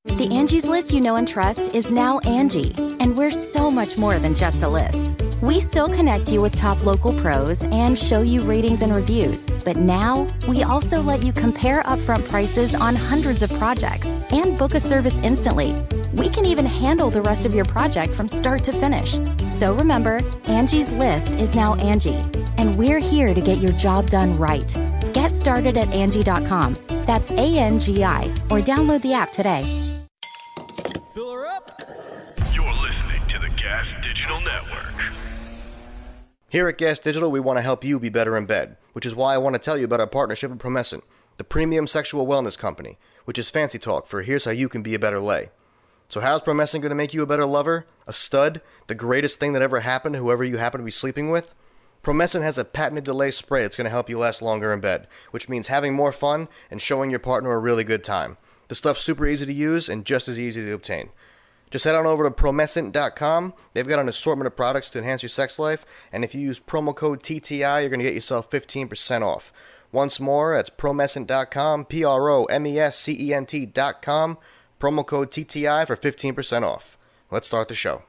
The Angie's List you know and trust is now Angie, and we're so much more than just a list. We still connect you with top local pros and show you ratings and reviews, but now we also let you compare upfront prices on hundreds of projects and book a service instantly. We can even handle the rest of your project from start to finish. So remember, Angie's List is now Angie, and we're here to get your job done right. Get started at Angie.com. That's ANGI, or download the app today. Fill her up. You're listening to the Gas Digital Network. Here at Gas Digital, we want to help you be better in bed, which is why I want to tell you about our partnership with Promescent, the premium sexual wellness company, which is fancy talk for here's how you can be a better lay. So how's Promescent going to make you a better lover, a stud, the greatest thing that ever happened to whoever you happen to be sleeping with? Promescent has a patented delay spray that's going to help you last longer in bed, which means having more fun and showing your partner a really good time. The stuff's super easy to use and just as easy to obtain. Just head on over to Promescent.com. They've got an assortment of products to enhance your sex life, and if you use promo code TTI, you're going to get yourself 15% off. Once more, that's Promescent.com, Promescent.com, promo code TTI for 15% off. Let's start the show.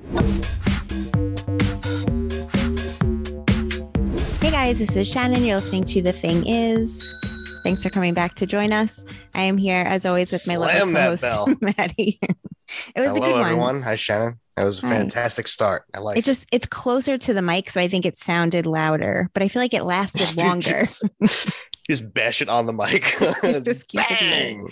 Hey guys, this is Shannon. You're listening to The Thing Is. Thanks for coming back to join us. I am here, as always, with my lovely co-host, Maddie. It was a good one. Hello, everyone. Hi, Shannon. That was a fantastic start. I like it. It's closer to the mic, so I think it sounded louder, but I feel like it lasted longer. Just bash it on the mic. Just keep Bang!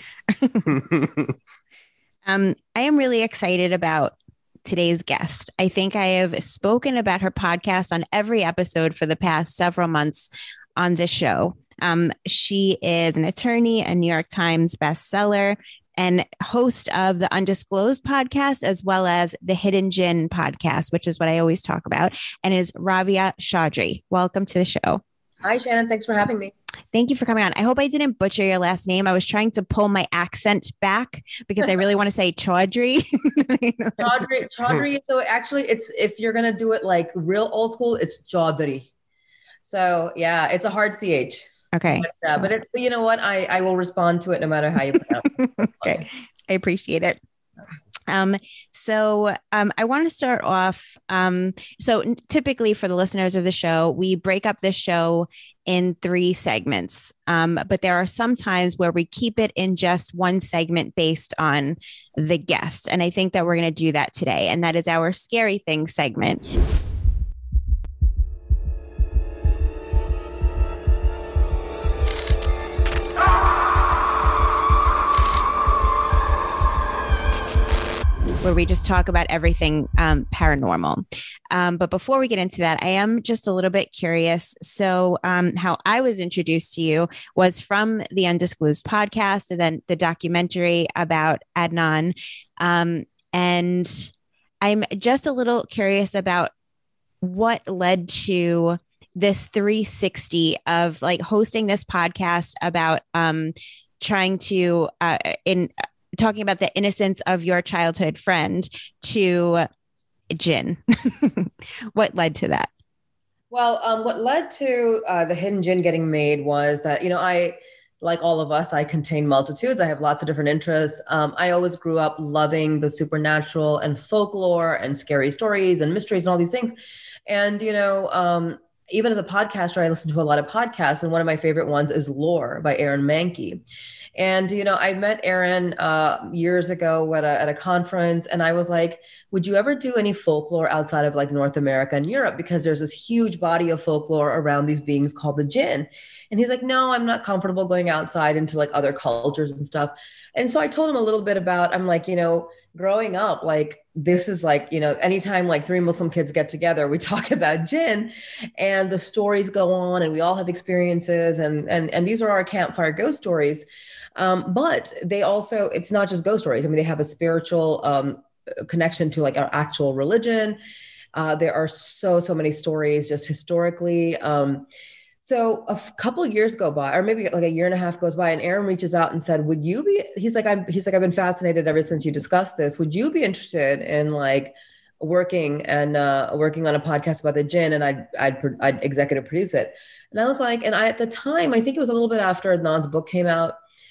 I am really excited about today's guest. I think I have spoken about her podcast on every episode for the past several months on this show. She is an attorney, a New York Times bestseller, and host of the Undisclosed podcast, as well as the Hidden Djinn podcast, which is what I always talk about, and is Rabia Chaudhry. Welcome to the show. Hi, Shannon. Thanks for having me. Thank you for coming on. I hope I didn't butcher your last name. I was trying to pull my accent back because I really want to say Chaudhry. Chaudhry. So actually, it's if you're gonna do it like real old school, it's Chaudhry. So yeah, it's a hard CH. Okay. But you know what? I will respond to it no matter how you pronounce it. Okay. I appreciate it. So I want to start off. So typically for the listeners of the show, we break up this show in 3 segments. But there are some times where we keep it in just one segment based on the guest. And I think that we're going to do that today. And that is our Scary Thing segment. Where we just talk about everything paranormal. But before we get into that, I am just a little bit curious. So how I was introduced to you was from the Undisclosed podcast and then the documentary about Adnan. And I'm just a little curious about what led to this 360 of like hosting this podcast about trying to talking about the innocence of your childhood friend to Djinn. What led to that? Well, what led to the Hidden Djinn getting made was that, you know, I, like all of us, I contain multitudes. I have lots of different interests. I always grew up loving the supernatural and folklore and scary stories and mysteries and all these things. And, you know, even as a podcaster, I listen to a lot of podcasts. And one of my favorite ones is Lore by Aaron Mahnke. And, you know, I met Aaron years ago at a conference, and I was like, would you ever do any folklore outside of like North America and Europe? Because there's this huge body of folklore around these beings called the Djinn. And he's like, no, I'm not comfortable going outside into like other cultures and stuff. And so I told him a little bit about, I'm like, you know, growing up, like, this is like, you know, anytime like 3 Muslim kids get together, we talk about Djinn and the stories go on and we all have experiences and these are our campfire ghost stories. But they also, it's not just ghost stories. I mean, they have a spiritual connection to like our actual religion. There are so many stories just historically. So a couple of years go by, or maybe like a year and a half goes by, and Aaron reaches out and said, would you be, he's like, I've been fascinated ever since you discussed this. Would you be interested in like working on a podcast about the Djinn, and I'd executive produce it. And I was like, and at the time, I think it was a little bit after Adnan's book came out.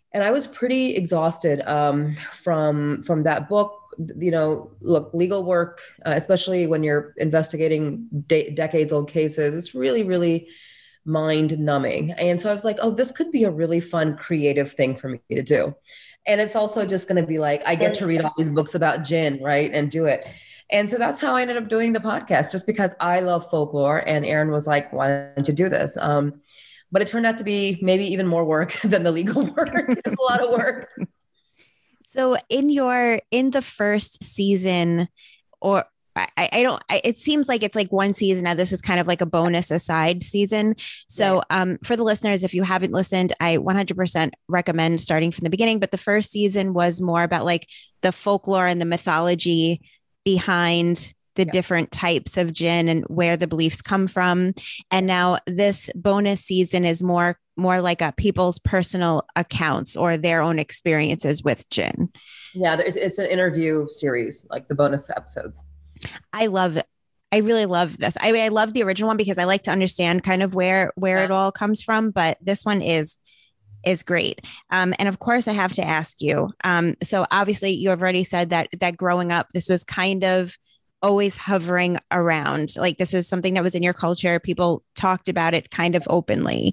And I was pretty exhausted from that book. You know, look, legal work, especially when you're investigating decades old cases, it's really, really mind numbing. And so I was like, oh, this could be a really fun, creative thing for me to do. And it's also just going to be like, I get to read all these books about jinn, right? And do it. And so that's how I ended up doing the podcast, just because I love folklore. And Aaron was like, why don't you do this? But it turned out to be maybe even more work than the legal work. It's a lot of work. So in the first season, or it seems like it's like one season. Now this is kind of like a bonus aside season. So for the listeners, if you haven't listened, I 100% recommend starting from the beginning. But the first season was more about like the folklore and the mythology behind the different types of jinn and where the beliefs come from. And now this bonus season is more like a people's personal accounts or their own experiences with jinn. Yeah, it's an interview series, like the bonus episodes. I love it. I really love this. I mean, I love the original one because I like to understand kind of where it all comes from, but this one is great. And of course I have to ask you, so obviously you have already said that growing up, this was kind of always hovering around, like this is something that was in your culture. People talked about it kind of openly.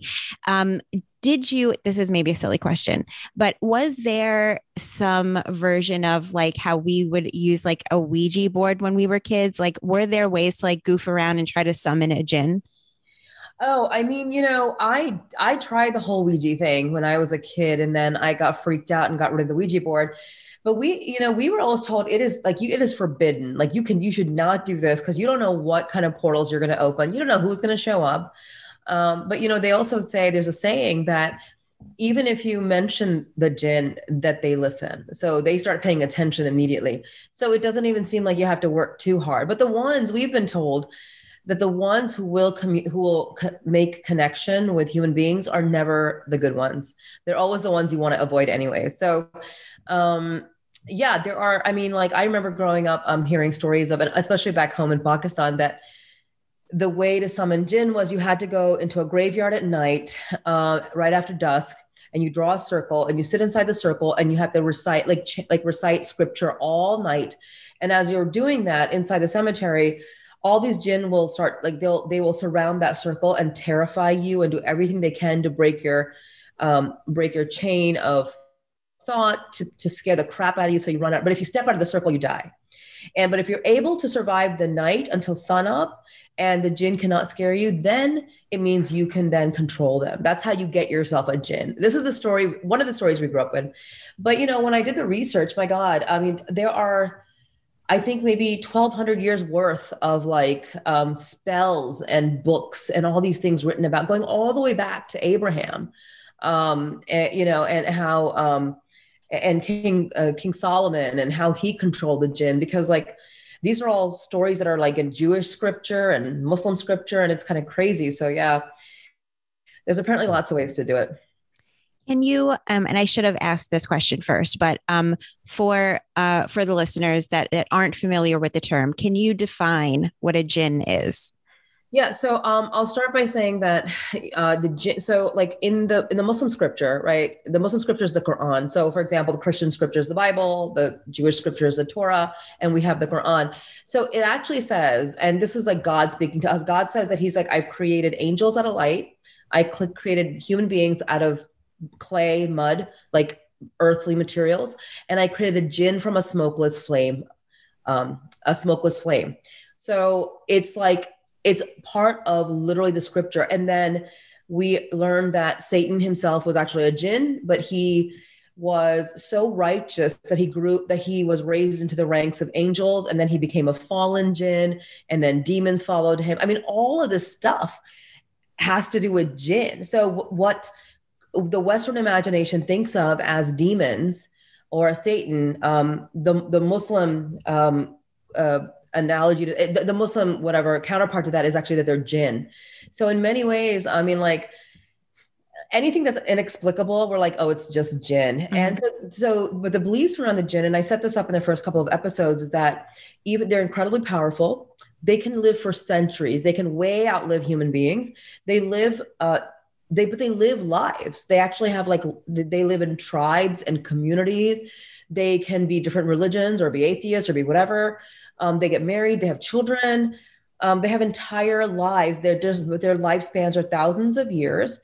This is maybe a silly question, but was there some version of like how we would use like a Ouija board when we were kids? Like, were there ways to like goof around and try to summon a jinn? Oh, I mean, you know, I tried the whole Ouija thing when I was a kid, and then I got freaked out and got rid of the Ouija board. But we were always told it is forbidden. Like you should not do this because you don't know what kind of portals you're going to open. You don't know who's going to show up. But you know, they also say there's a saying that even if you mention the jinn, that they listen. So they start paying attention immediately. So it doesn't even seem like you have to work too hard. But the ones we've been told that the ones who will make connection with human beings are never the good ones. They're always the ones you want to avoid anyway. So, yeah, there are, I mean, like I remember growing up, hearing stories of it, especially back home in Pakistan, that the way to summon jinn was you had to go into a graveyard at night, right after dusk, and you draw a circle and you sit inside the circle and you have to recite, recite scripture all night. And as you're doing that inside the cemetery, all these jinn will start, like they will surround that circle and terrify you and do everything they can to break your chain of thought, to scare the crap out of you so you run out. But if you step out of the circle, you die. But if you're able to survive the night until sunup and the jinn cannot scare you, then it means you can then control them. That's how you get yourself a jinn. This is the story, one of the stories we grew up in. But, you know, when I did the research, my God, I mean, there are, I think maybe 1,200 years worth of like spells and books and all these things written about, going all the way back to Abraham, you know, and how, and King Solomon and how he controlled the jinn, because like these are all stories that are like in Jewish scripture and Muslim scripture, and it's kind of crazy. So yeah, there's apparently lots of ways to do it. Can you, and I should have asked this question first, but for the listeners that aren't familiar with the term, can you define what a jinn is? Yeah, so I'll start by saying that the jinn, so like in the Muslim scripture, right? The Muslim scripture is the Quran. So for example, the Christian scripture is the Bible, the Jewish scripture is the Torah, and we have the Quran. So it actually says, and this is like God speaking to us, God says that he's like, I've created angels out of light. I created human beings out of clay, mud, like earthly materials. And I created the jinn from a smokeless flame. So it's like, it's part of literally the scripture. And then we learned that Satan himself was actually a jinn, but he was so righteous that he was raised into the ranks of angels. And then he became a fallen jinn, and then demons followed him. I mean, all of this stuff has to do with jinn. So what the Western imagination thinks of as demons or Satan, the Muslim analogy to the Muslim, whatever counterpart to that is actually that they're jinn. So in many ways, I mean, like anything that's inexplicable, we're like, oh, it's just jinn. Mm-hmm. And so, but the beliefs around the jinn, and I set this up in the first couple of episodes, is that even they're incredibly powerful. They can live for centuries. They can way outlive human beings. They live they live lives. They actually have like, they live in tribes and communities. They can be different religions or be atheists or be whatever. They get married, they have children, they have entire lives. Their lifespans are thousands of years.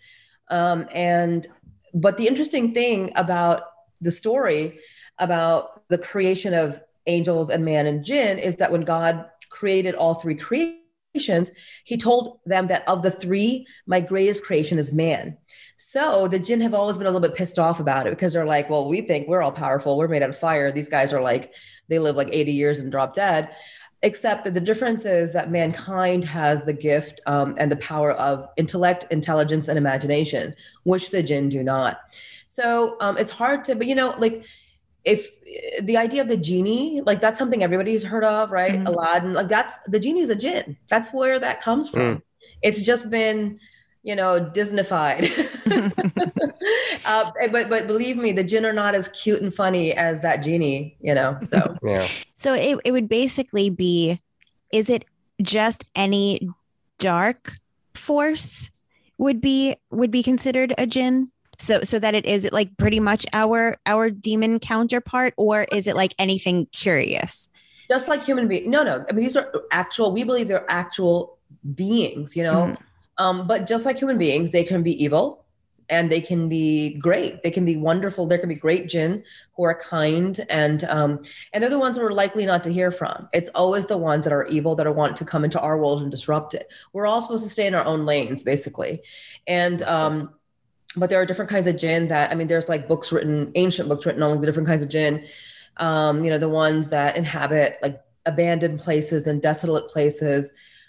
But the interesting thing about the story about the creation of angels and man and jinn is that when God created all three creations, he told them that of the three, my greatest creation is man. So the jinn have always been a little bit pissed off about it because they're like, well, we think we're all powerful. We're made out of fire. These guys are like, they live like 80 years and drop dead. Except that the difference is that mankind has the gift and the power of intellect, intelligence, and imagination, which the jinn do not. So it's hard to, but like if the idea of the genie, like that's something everybody's heard of, right? Mm-hmm. Aladdin, like the genie is a jinn. That's where that comes from. It's just been, Disneyfied. But believe me, the jinn are not as cute and funny as that genie, so. Yeah. So it would basically be, is it just any dark force would be considered a jinn? So that is it like pretty much our demon counterpart, or is it like anything curious? Just like human beings. No. I mean, these are we believe they're actual beings, but just like human beings, they can be evil and they can be great. They can be wonderful. There can be great jinn who are kind and they're the ones we're likely not to hear from. It's always the ones that are evil that are want to come into our world and disrupt it. We're all supposed to stay in our own lanes, basically. And, but there are different kinds of jinn there's like ancient books written on the different kinds of jinn, the ones that inhabit like abandoned places and desolate places,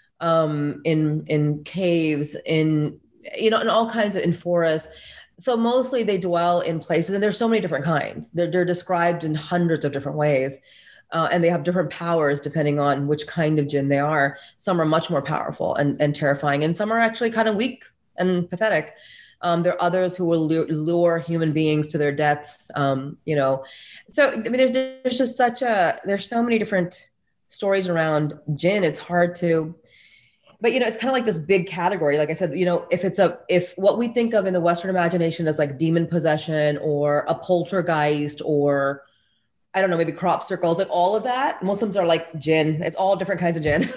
in caves, in all kinds in forests. So mostly they dwell in places, and there's so many different kinds. They're described in hundreds of different ways. And they have different powers depending on which kind of jinn they are. Some are much more powerful and terrifying, and some are actually kind of weak and pathetic. There are others who will lure human beings to their deaths. So I mean, there's just there's so many different stories around jinn. It's hard to, but it's kind of like this big category. Like I said, if what we think of in the Western imagination as like demon possession or a poltergeist or I don't know, maybe crop circles, like all of that, Muslims are like jinn. It's all different kinds of jinn.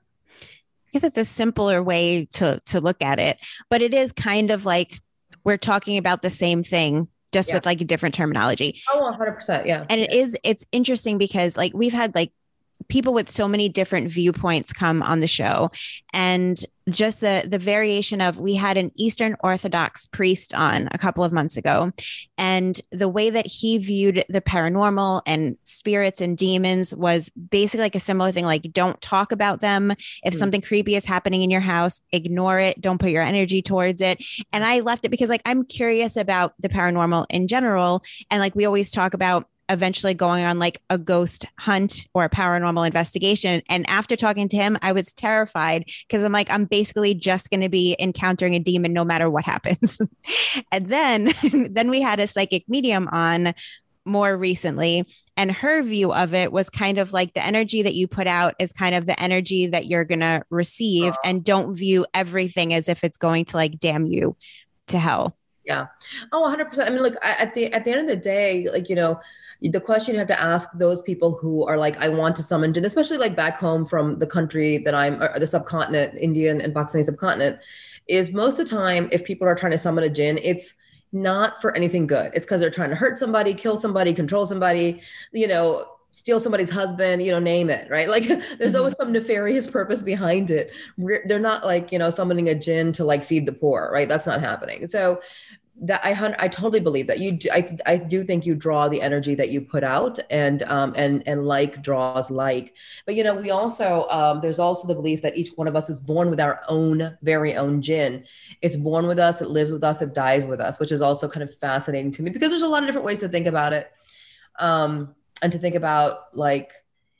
I guess it's a simpler way to look at it, but it is kind of like we're talking about the same thing, just with like a different terminology. Oh, 100%. Yeah. And it's interesting because like we've had like people with so many different viewpoints come on the show, and just the variation of, we had an Eastern Orthodox priest on a couple of months ago, and the way that he viewed the paranormal and spirits and demons was basically like a similar thing. Like, don't talk about them. If something creepy is happening in your house, ignore it. Don't put your energy towards it. And I left it because like, I'm curious about the paranormal in general. And like, we always talk about eventually going on like a ghost hunt or a paranormal investigation. And after talking to him, I was terrified because I'm like, I'm basically just going to be encountering a demon no matter what happens. And then we had a psychic medium on more recently, and her view of it was kind of like the energy that you put out is kind of the energy that you're going to receive, and don't view everything as if it's going to like damn you to hell. Yeah. Oh, 100%. I mean, look, at the end of the day, like, the question you have to ask those people who are like, I want to summon jinn, especially like back home from the country that or the subcontinent, Indian and Pakistani subcontinent, is most of the time, if people are trying to summon a jinn, it's not for anything good. It's because they're trying to hurt somebody, kill somebody, control somebody, steal somebody's husband, name it, right? Like there's always some nefarious purpose behind it. They're not like, summoning a jinn to like feed the poor, right? That's not happening. So that I totally believe that you do. I do think you draw the energy that you put out, and like draws like. But we also there's also the belief that each one of us is born with our very own jinn. It's born with us, it lives with us, it dies with us, which is also kind of fascinating to me because there's a lot of different ways to think about it, and to think about like,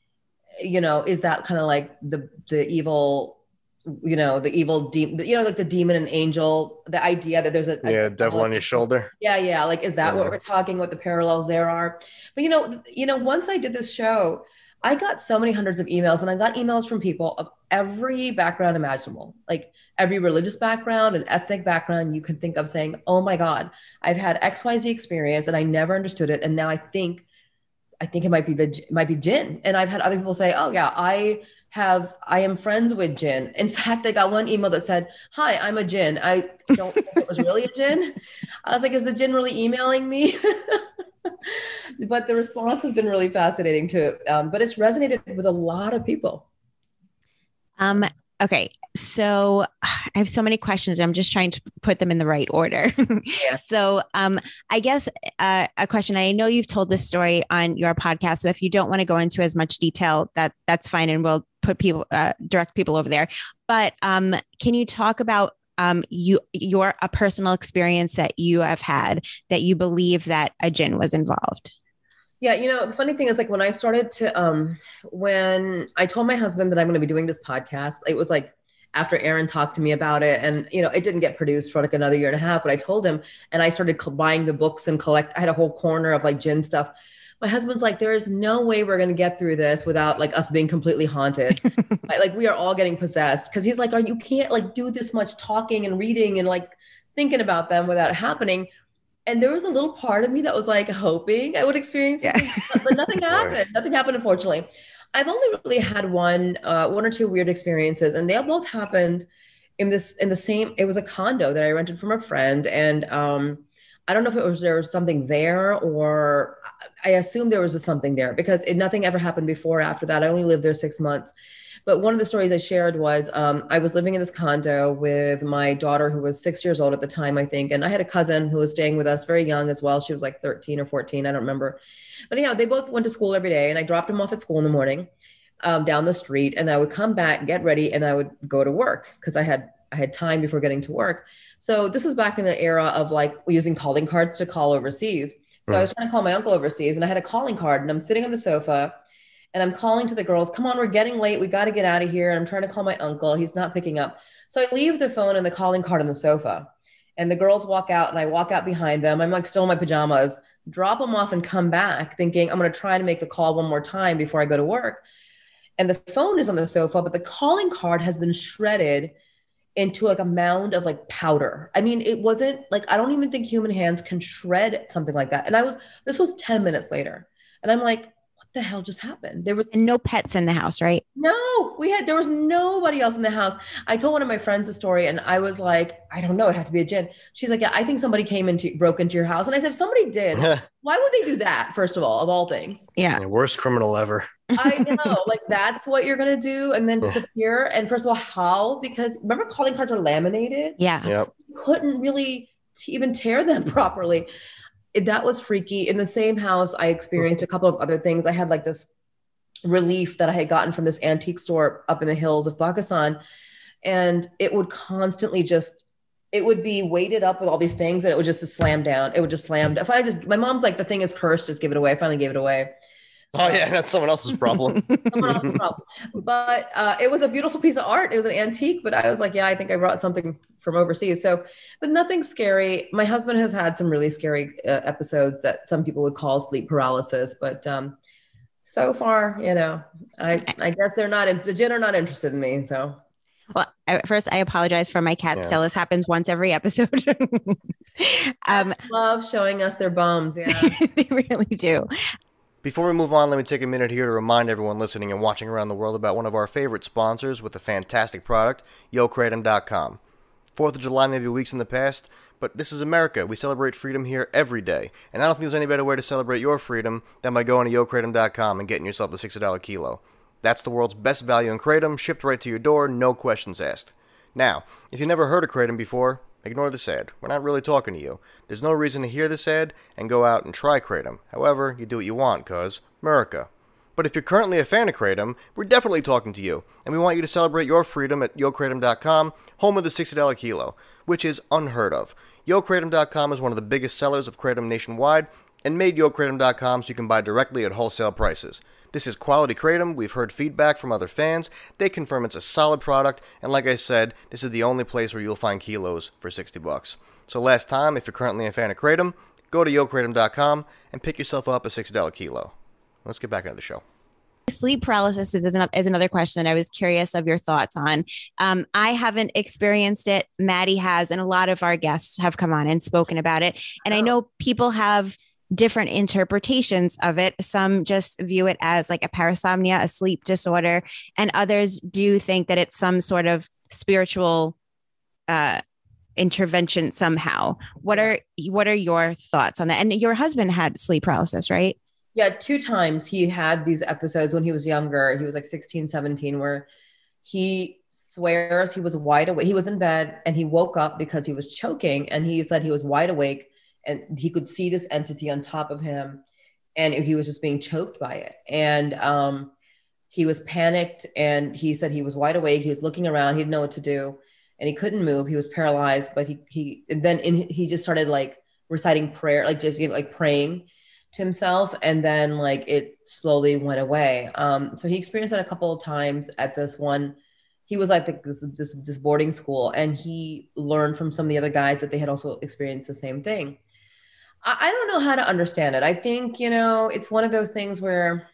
is that kind of like the evil. The evil demon, like the demon and angel, the idea that there's a devil on your shoulder. Yeah. Like, is that what we're talking, what the parallels there are? But, once I did this show, I got so many hundreds of emails, and I got emails from people of every background imaginable, like every religious background and ethnic background you can think of, saying, oh my God, I've had XYZ experience and I never understood it. And now I think it might be jinn. And I've had other people say, oh yeah, I am friends with jinn. In fact, I got one email that said, hi, I'm a jinn. I don't think it was really a jinn. I was like, is the jinn really emailing me? But the response has been really fascinating too. But it's resonated with a lot of people. Okay. So I have so many questions. I'm just trying to put them in the right order. Yeah. So I guess a question, I know you've told this story on your podcast. So if you don't want to go into as much detail, that's fine. And we'll put direct people over there. But can you talk about your personal experience that you have had that you believe that a jinn was involved? Yeah, the funny thing is, like, when I started to, when I told my husband that I'm going to be doing this podcast, it was like after Aaron talked to me about it, and it didn't get produced for like another year and a half. But I told him, and I started buying the books and I had a whole corner of like jinn stuff. My husband's like, there is no way we're going to get through this without like us being completely haunted. Like we are all getting possessed. Cause he's like, you can't like do this much talking and reading and like thinking about them without it happening. And there was a little part of me that was like hoping I would experience it, but nothing happened. Nothing happened, unfortunately. I've only really had one or two weird experiences, and they both happened in the same. It was a condo that I rented from a friend, and I don't know if there was something there, or I assume there was something there because nothing ever happened before or after that. I only lived there 6 months. But one of the stories I shared was I was living in this condo with my daughter, who was 6 years old at the time, I think. And I had a cousin who was staying with us very young as well. She was like 13 or 14. I don't remember. But anyhow, they both went to school every day. And I dropped them off at school in the morning down the street. And I would come back, get ready, and I would go to work because I had time before getting to work. So this is back in the era of like using calling cards to call overseas. So I was trying to call my uncle overseas, and I had a calling card, and I'm sitting on the sofa. And I'm calling to the girls, come on, we're getting late. We got to get out of here. And I'm trying to call my uncle. He's not picking up. So I leave the phone and the calling card on the sofa. And the girls walk out, and I walk out behind them. I'm like still in my pajamas, drop them off and come back thinking I'm going to try to make the call one more time before I go to work. And the phone is on the sofa, but the calling card has been shredded into like a mound of like powder. I mean, it wasn't like, I don't even think human hands can shred something like that. And this was 10 minutes later. And I'm like, the hell just happened? There was no pets in the house, right? No, there was nobody else in the house. I told one of my friends the story, and I was like, I don't know, it had to be a jinn. She's like, yeah, I think somebody broke into your house. And I said, if somebody did, why would they do that? First of all things. Yeah. Worst criminal ever. I know, like that's what you're going to do and then disappear. And first of all, how? Because remember, calling cards are laminated. Yeah. Yep. You couldn't really even tear them properly. That was freaky. In the same house, I experienced a couple of other things. I had like this relief that I had gotten from this antique store up in the hills of Pakistan. And it would constantly it would be weighted up with all these things, and it would just slam down. It would just slam down. My mom's like, the thing is cursed, just give it away. I finally gave it away. Oh yeah, that's someone else's problem. But it was a beautiful piece of art. It was an antique, but I was like, yeah, I think I brought something from overseas. So, but nothing scary. My husband has had some really scary episodes that some people would call sleep paralysis, but so far, I guess the jinn are not interested in me. So. Well, first, I apologize for my cats. Still, this happens once every episode. Love showing us their bums. Yeah, they really do. Before we move on, let me take a minute here to remind everyone listening and watching around the world about one of our favorite sponsors with a fantastic product, YoKratom.com. 4th of July may be weeks in the past, but this is America. We celebrate freedom here every day, and I don't think there's any better way to celebrate your freedom than by going to YoKratom.com and getting yourself a $60 kilo. That's the world's best value in kratom, shipped right to your door, no questions asked. Now, if you've never heard of kratom before, ignore this ad. We're not really talking to you. There's no reason to hear this ad and go out and try kratom. However, you do what you want, cause America. But if you're currently a fan of kratom, we're definitely talking to you, and we want you to celebrate your freedom at YoKratom.com, home of the $60 kilo, which is unheard of. YoKratom.com is one of the biggest sellers of kratom nationwide, and made YoKratom.com so you can buy directly at wholesale prices. This is quality kratom. We've heard feedback from other fans. They confirm it's a solid product, and like I said, this is the only place where you'll find kilos for $60. So last time, if you're currently a fan of kratom, go to YoKratom.com and pick yourself up a $60 kilo. Let's get back into the show. Sleep paralysis is another question that I was curious of your thoughts on. I haven't experienced it. Maddie has, and a lot of our guests have come on and spoken about it. And I know people have different interpretations of it. Some just view it as like a parasomnia, a sleep disorder, and others do think that it's some sort of spiritual intervention somehow. What are your thoughts on that? And your husband had sleep paralysis, right? Yeah, 2 times he had these episodes when he was younger. He was like 16, 17, where he swears he was wide awake. He was in bed and he woke up because he was choking, and he said he was wide awake and he could see this entity on top of him and he was just being choked by it. And he was panicked, and he said he was wide awake. He was looking around. He didn't know what to do and he couldn't move. He was paralyzed, but he just started like reciting prayer, like just like praying to himself, and then like it slowly went away. So he experienced it a couple of times at this one. He was at this boarding school, and he learned from some of the other guys that they had also experienced the same thing. I don't know how to understand it. I think, it's one of those things where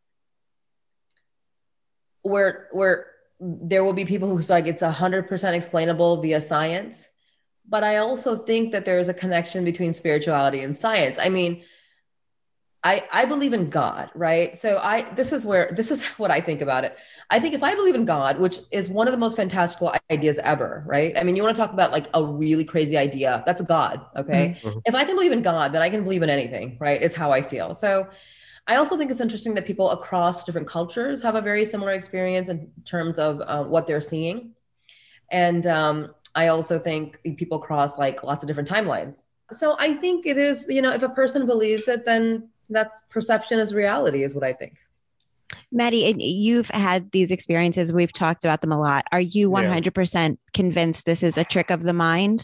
there will be people who's like, it's 100% explainable via science. But I also think that there is a connection between spirituality and science. I mean, I believe in God, right? So this is what I think about it. I think if I believe in God, which is one of the most fantastical ideas ever, right? I mean, you want to talk about like a really crazy idea, that's God, okay? Mm-hmm. If I can believe in God, then I can believe in anything, right? Is how I feel. So I also think it's interesting that people across different cultures have a very similar experience in terms of what they're seeing. And I also think people cross like lots of different timelines. So I think it is, if a person believes it, then that's perception is reality, is what I think. Maddie, you've had these experiences. We've talked about them a lot. Are you 100% convinced this is a trick of the mind?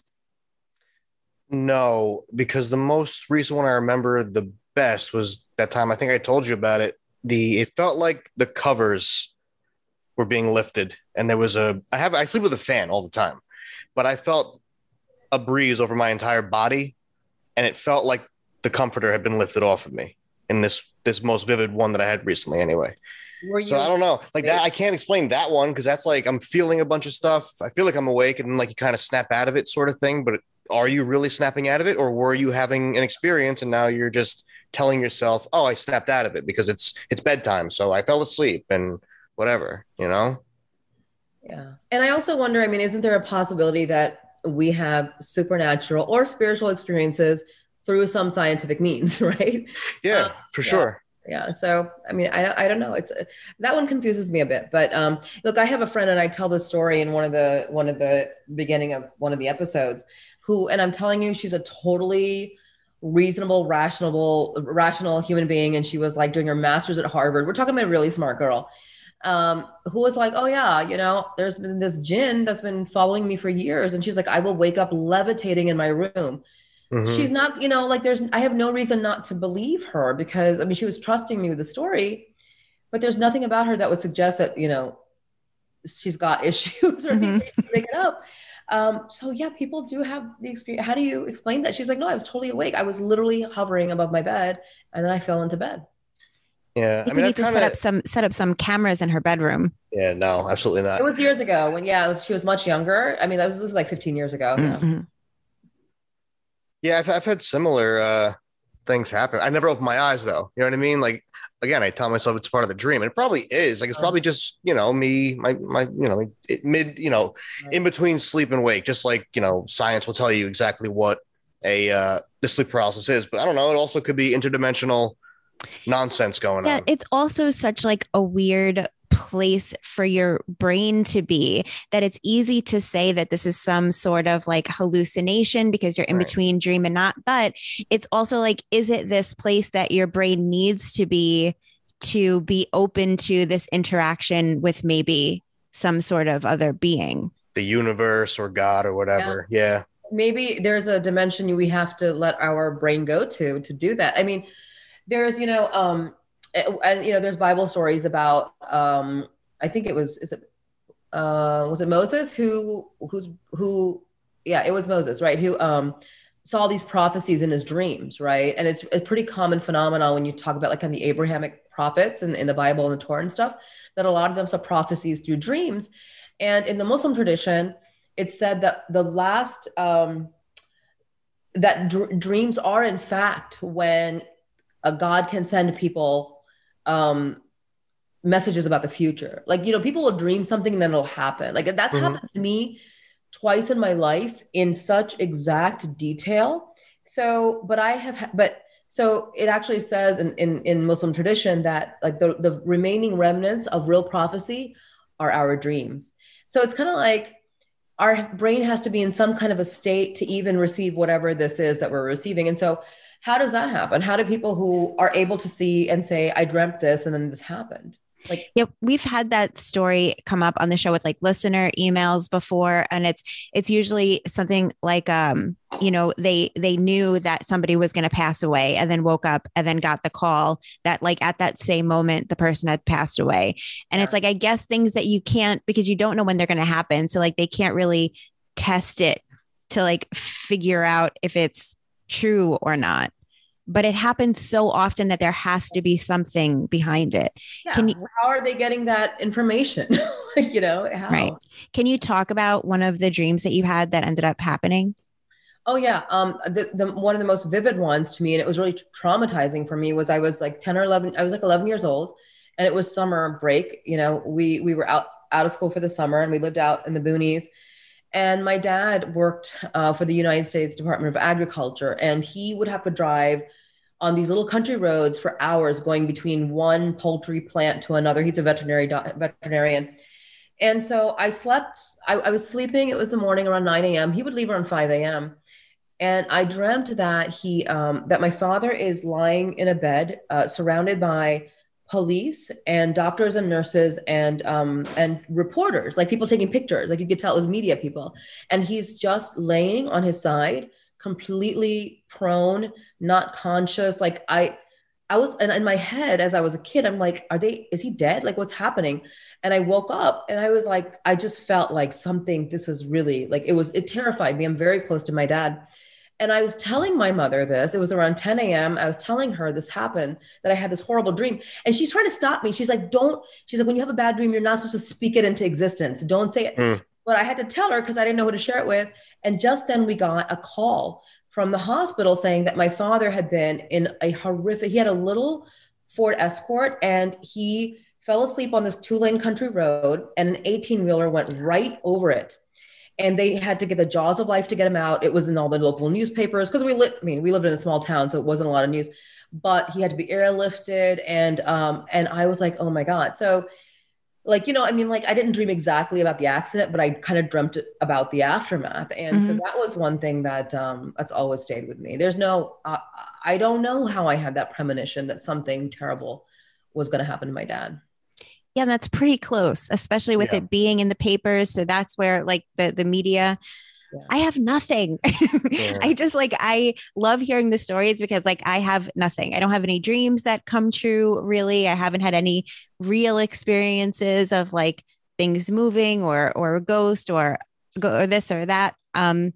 No, because the most recent one I remember the best was that time, I think I told you about it. It felt like the covers were being lifted, and there was I sleep with a fan all the time, but I felt a breeze over my entire body, and it felt like the comforter had been lifted off of me in this most vivid one that I had recently anyway. So I don't know, like that. I can't explain that one because that's like, I'm feeling a bunch of stuff. I feel like I'm awake and then like you kind of snap out of it sort of thing. But are you really snapping out of it, or were you having an experience and now you're just telling yourself, oh, I snapped out of it because it's bedtime. So I fell asleep and whatever, Yeah. And I also wonder, I mean, isn't there a possibility that we have supernatural or spiritual experiences through some scientific means, right? Yeah, for sure. Yeah. So, I mean, I don't know. That one confuses me a bit, but look, I have a friend, and I tell this story in one of the beginning of one of the episodes, and I'm telling you, she's a totally reasonable, rational human being. And she was like doing her master's at Harvard. We're talking about a really smart girl, who was like, oh yeah, there's been this jinn that's been following me for years. And she's like, I will wake up levitating in my room. Mm-hmm. She's not, I have no reason not to believe her because, I mean, she was trusting me with the story, but there's nothing about her that would suggest that, she's got issues or anything to make it up. So yeah, people do have the experience. How do you explain that? She's like, no, I was totally awake. I was literally hovering above my bed and then I fell into bed. Yeah. I mean, we need to set up some cameras in her bedroom. Yeah, no, absolutely not. It was years ago when, she was much younger. I mean, this was like 15 years ago. Mm-hmm. Yeah, I've had similar things happen. I never opened my eyes though. You know what I mean? Like, again, I tell myself it's part of the dream, and it probably is. Like, it's probably just me, my in between sleep and wake. Just like science will tell you exactly what the sleep paralysis is, but I don't know. It also could be interdimensional nonsense going on. Yeah, it's also such like a weird place for your brain to be that it's easy to say that this is some sort of like hallucination because you're in between dream and not, but it's also like, is it this place that your brain needs to be open to this interaction with maybe some sort of other being, the universe or God or whatever? Yeah. Maybe there's a dimension we have to let our brain go to do that. I mean, there's there's Bible stories about I think it was it Moses it was Moses, right? Who saw these prophecies in his dreams, right? And it's a pretty common phenomenon when you talk about like kind of the Abrahamic prophets in the Bible and the Torah and stuff, that a lot of them saw prophecies through dreams. And in the Muslim tradition, it said that the last, dreams are in fact when a God can send people messages about the future. Like, people will dream something and then it'll happen. Like that's happened to me twice in my life in such exact detail. So it actually says in Muslim tradition that like the remaining remnants of real prophecy are our dreams. So it's kind of like our brain has to be in some kind of a state to even receive whatever this is that we're receiving. And so how does that happen? How do people who are able to see and say, I dreamt this and then this happened? Like, yeah, we've had that story come up on the show with like listener emails before. And it's usually something like, they knew that somebody was going to pass away and then woke up and then got the call that like at that same moment, the person had passed away. And it's like, I guess things that you can't, because you don't know when they're going to happen. So like, they can't really test it to like figure out if it's true or not. But it happens so often that there has to be something behind it. Yeah. How are they getting that information? How? Right. Can you talk about one of the dreams that you had that ended up happening? Oh yeah. The one of the most vivid ones to me, and it was really traumatizing for me, was I was like 10 or 11. I was like 11 years old, and it was summer break. We were out of school for the summer, and we lived out in the boonies. And my dad worked for the United States Department of Agriculture, and he would have to drive on these little country roads for hours going between one poultry plant to another. He's a veterinarian. And so I slept, I was sleeping. It was the morning around 9 a.m. He would leave around 5 a.m. And I dreamt that that my father is lying in a bed surrounded by police and doctors and nurses and reporters, like people taking pictures, like you could tell it was media people. And he's just laying on his side, completely prone, not conscious. Like I was, and in my head, as I was a kid, I'm like, is he dead? Like what's happening? And I woke up and I was like, I just felt like something, this is really like, it terrified me. I'm very close to my dad. And I was telling my mother this, it was around 10 a.m. I was telling her this happened, that I had this horrible dream. And she's trying to stop me. She's like, when you have a bad dream, you're not supposed to speak it into existence. Don't say it. But I had to tell her because I didn't know who to share it with. And just then we got a call from the hospital saying that my father had been in he had a little Ford Escort and he fell asleep on this 2-lane country road and an 18-wheeler went right over it. And they had to get the jaws of life to get him out. It was in all the local newspapers because we lived in a small town, so it wasn't a lot of news, but he had to be airlifted. And I was like, oh my God. So I didn't dream exactly about the accident, but I kind of dreamt about the aftermath. And so that was one thing that that's always stayed with me. I don't know how I had that premonition that something terrible was going to happen to my dad. Yeah, that's pretty close, especially with it being in the papers. So that's where like the media, I have nothing. I love hearing the stories because like I have nothing. I don't have any dreams that come true. Really. I haven't had any real experiences of like things moving or a ghost or this or that. I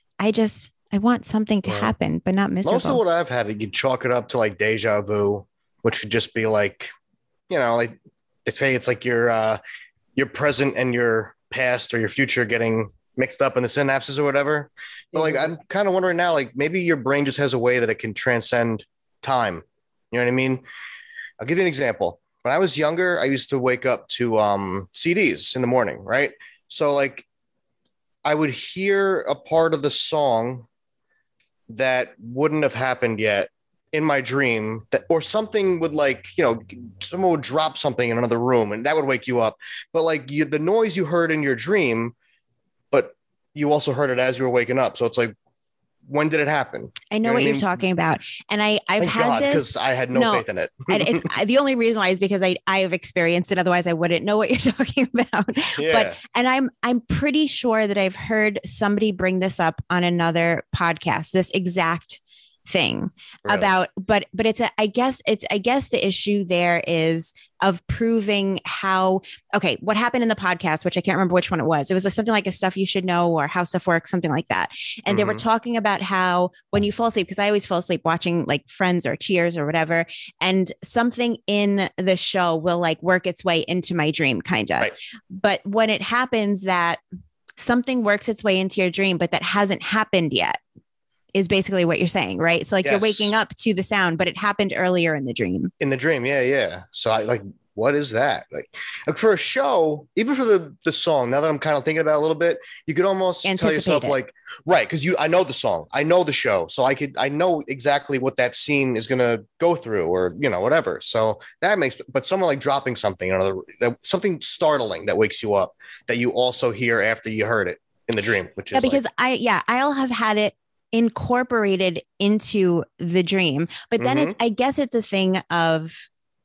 want something to happen, but not miserable. Most of what I've had, you chalk it up to like deja vu, which could just be like, like, they say it's like your present and your past or your future getting mixed up in the synapses or whatever. But like, I'm kind of wondering now, like maybe your brain just has a way that it can transcend time. You know what I mean? I'll give you an example. When I was younger, I used to wake up to CDs in the morning, right? So like I would hear a part of the song that wouldn't have happened yet in my dream, or something would like, someone would drop something in another room and that would wake you up. But like the noise you heard in your dream, but you also heard it as you were waking up. So it's like, when did it happen? I know what you're talking about. And I've had this because I had no faith in it. And the only reason why is because I have experienced it. Otherwise I wouldn't know what you're talking about. Yeah. But I'm pretty sure that I've heard somebody bring this up on another podcast, this exact thing Really? about, but I guess the issue there is of proving how, okay, what happened in the podcast, which I can't remember which one it was. It was like something like a stuff you should know or how stuff works, something like that. And they were talking about how when you fall asleep, because I always fall asleep watching like Friends or Cheers or whatever, and something in the show will like work its way into my dream kind of. Right. But when it happens that something works its way into your dream, but that hasn't happened yet, is basically what you're saying, right? So like you're waking up to the sound, but it happened earlier in the dream. In the dream, yeah. So I like, what is that? Like for a show, even for the song, now that I'm kind of thinking about it a little bit, you could almost tell yourself like, right, because I know the song, I know the show, so I know exactly what that scene is gonna go through, or whatever. So that makes, but someone like dropping something, something startling that wakes you up, that you also hear after you heard it in the dream, which is because I'll have had it incorporated into the dream, but then I guess it's a thing of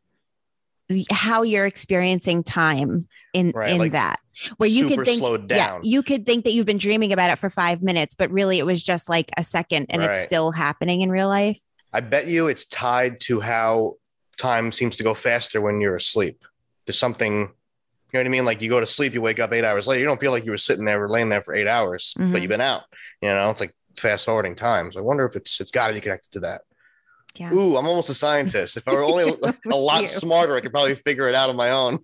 how you're experiencing time in like that, where you could think slowed down. You could think that you've been dreaming about it for 5 minutes, but really it was just like a second, and it's still happening in real life. I bet you it's tied to how time seems to go faster when you're asleep. There's something, you know what I mean? Like you go to sleep, you wake up 8 hours later. You don't feel like you were sitting there or laying there for 8 hours, but you've been out. It's like fast forwarding times. I wonder if it's got to be connected to that. Yeah. Ooh, I'm almost a scientist. If I were only a lot smarter, I could probably figure it out on my own.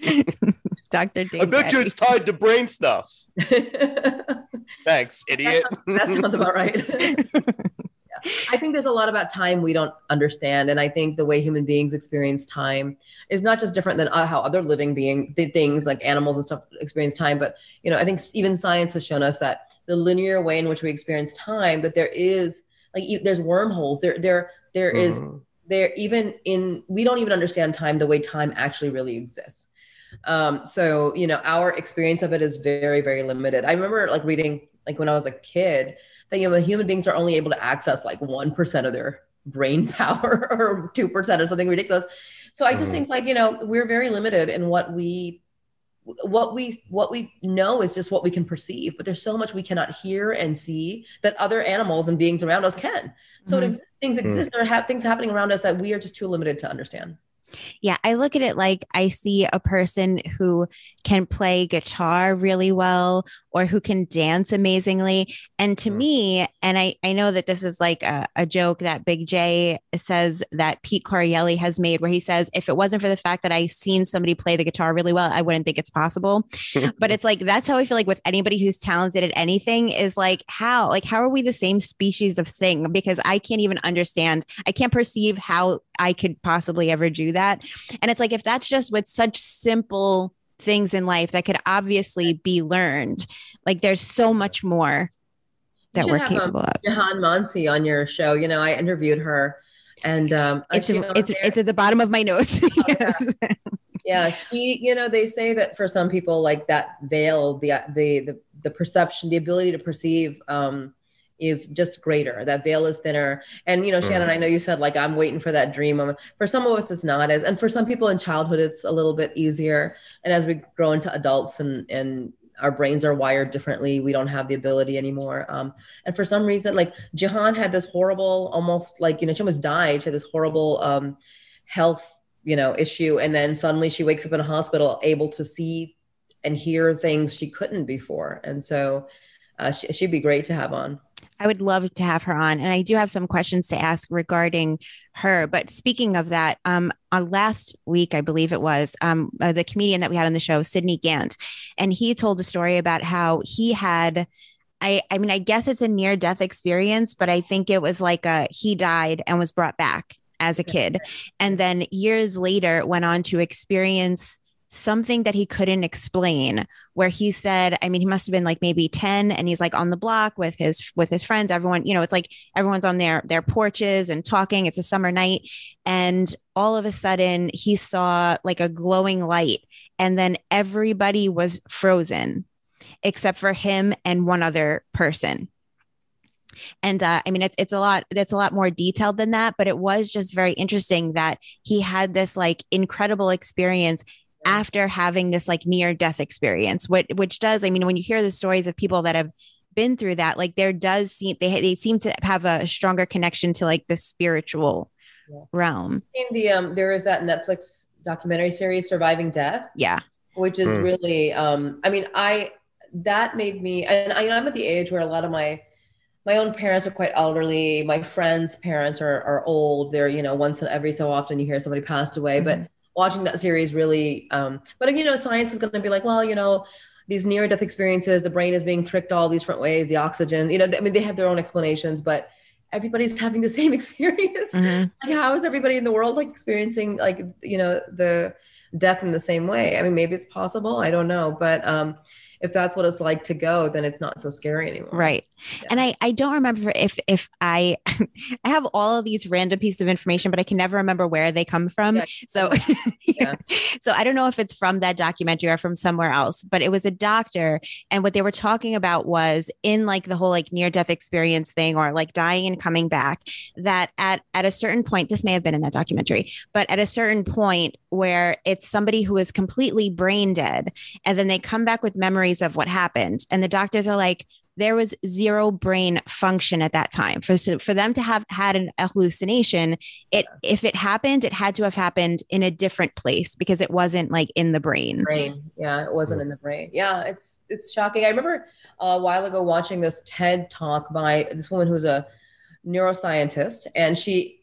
Dr. Dave, I bet you it's tied to brain stuff. Thanks, idiot. That sounds about right. I think there's a lot about time we don't understand. And I think the way human beings experience time is not just different than how other living things like animals and stuff experience time. But, I think even science has shown us that the linear way in which we experience time, that there is like, there's wormholes there is even in, we don't even understand time the way time actually really exists. So, our experience of it is very, very limited. I remember like reading, like when I was a kid, that, human beings are only able to access like 1% of their brain power or 2% or something ridiculous. So I just think like, we're very limited in what we know is just what we can perceive, but there's so much we cannot hear and see that other animals and beings around us can. So things exist. There are things happening around us that we are just too limited to understand. Yeah, I look at it like I see a person who can play guitar really well or who can dance amazingly. And to me, and I know that this is like a joke that Big J says that Pete Corielli has made, where he says, if it wasn't for the fact that I seen somebody play the guitar really well, I wouldn't think it's possible. But it's like, that's how I feel like with anybody who's talented at anything, is like, how are we the same species of thing? Because I can't even understand, I can't perceive how I could possibly ever do that. And it's like, if that's just with such simple things in life that could obviously be learned, like there's so much more that we're capable of. Jahan Mansi on your show, I interviewed her, and it's at the bottom of my notes. Yes. Yeah, she, they say that for some people, like that veil, the perception, the ability to perceive, is just greater. That veil is thinner. And, Shannon, I know you said like, I'm waiting for that dream moment. For some of us, it's not as, and for some people in childhood, it's a little bit easier. And as we grow into adults and our brains are wired differently, we don't have the ability anymore. And for some reason, like Jahan had this horrible, almost like, she almost died. She had this horrible health, issue. And then suddenly she wakes up in a hospital, able to see and hear things she couldn't before. And so she'd be great to have on. I would love to have her on. And I do have some questions to ask regarding her. But speaking of that, last week, I believe it was, the comedian that we had on the show, Sidney Gant, and he told a story about how he had, I mean, I guess it's a near-death experience, but I think it was like he died and was brought back as a kid. And then years later went on to experience something that he couldn't explain, where he said, I mean, he must have been like maybe 10, and he's like on the block with his friends, everyone, it's like everyone's on their porches and talking. It's a summer night. And all of a sudden he saw like a glowing light, and then everybody was frozen except for him and one other person. And I mean, it's a lot more detailed than that, but it was just very interesting that he had this like incredible experience after having this like near death experience, which does, I mean, when you hear the stories of people that have been through that, like there does seem, they seem to have a stronger connection to like the spiritual realm. In the, there is that Netflix documentary series, Surviving Death. Yeah. Which is really, that made me, and I'm at the age where a lot of my own parents are quite elderly. My friends' parents are old. They're, once every so often you hear somebody passed away, but watching that series really, but science is going to be like, well, these near-death experiences, the brain is being tricked all these different ways, the oxygen, they have their own explanations, but everybody's having the same experience. Like, how is everybody in the world like experiencing the death in the same way? I mean, maybe it's possible. I don't know. But if that's what it's like to go, then it's not so scary anymore. Right. Yeah. And I don't remember if I I have all of these random pieces of information, but I can never remember where they come from. Yeah. So, so I don't know if it's from that documentary or from somewhere else, but it was a doctor. And what they were talking about was in like the whole like near-death experience thing, or like dying and coming back, that at a certain point, this may have been in that documentary, but at a certain point where it's somebody who is completely brain dead, and then they come back with memories of what happened. And the doctors are like, there was zero brain function at that time. For them to have had an hallucination, if it happened, it had to have happened in a different place because it wasn't like in the brain. Yeah, it wasn't in the brain. Yeah, it's shocking. I remember a while ago watching this TED talk by this woman who's a neuroscientist, and she